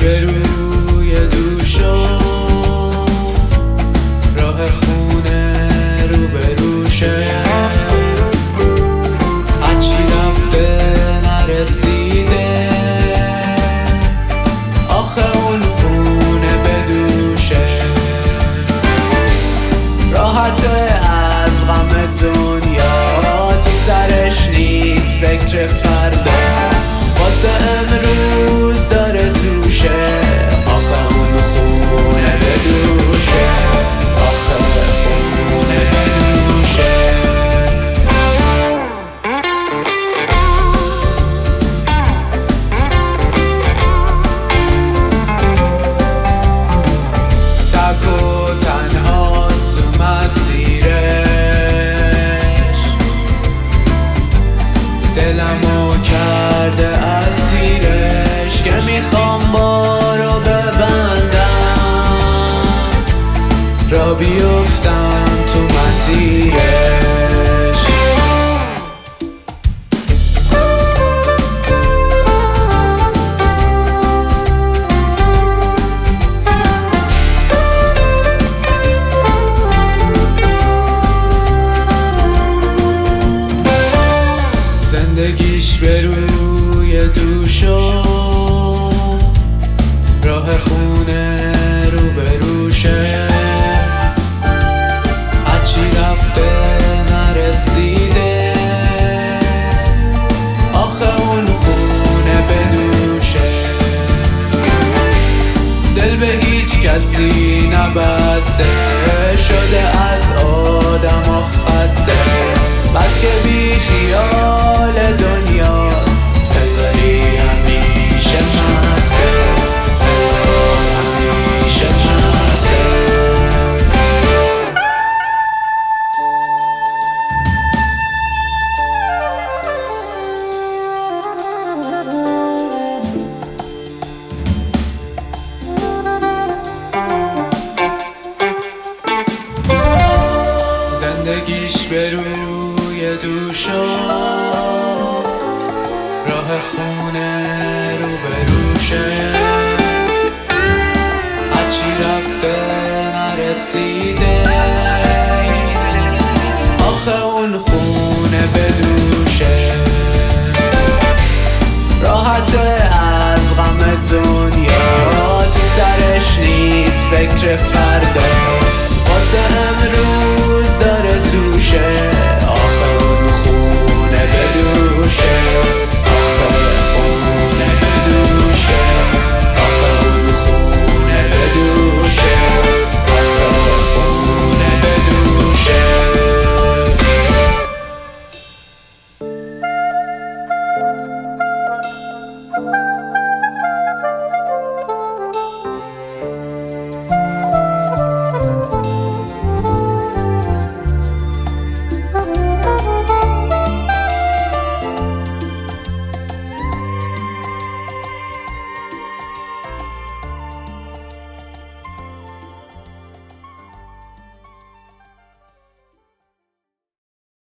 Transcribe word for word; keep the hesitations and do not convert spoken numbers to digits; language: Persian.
به روی دوشم، راه خونه رو به روشه، هرچی رفته نرسیده، آخه اون خونه به دوشه. راحته از غم دنیا، تو سرش نیست فکر فردا، واسه امروز داره توشه، آخه اون خونه به دوشه، آخه خونه به دوشه. تک و تنهاست تو مسیرش، دلمو کرده اسیرش، که میخوام بارو ببندم، را بیفتم تو مسیرش. زندگیش به روی دوشم، راه خونه رو به روشه، هرچی رفته نرسیده، آخه اون خونه به دوشه. دل به هیچ کسی نبسته، شده از آدم خسته، بس که بی خیال دنیاست، دلبری همیشه مسته، دلبری همیشه مسته. زندگیش به روی دوشم، راه خونه رو به روشه، هرچی رفته نرسیده، آخه اون خونه به دوشه. راحته از غم دنیا، تو سرش نیست فکر فردا، واسه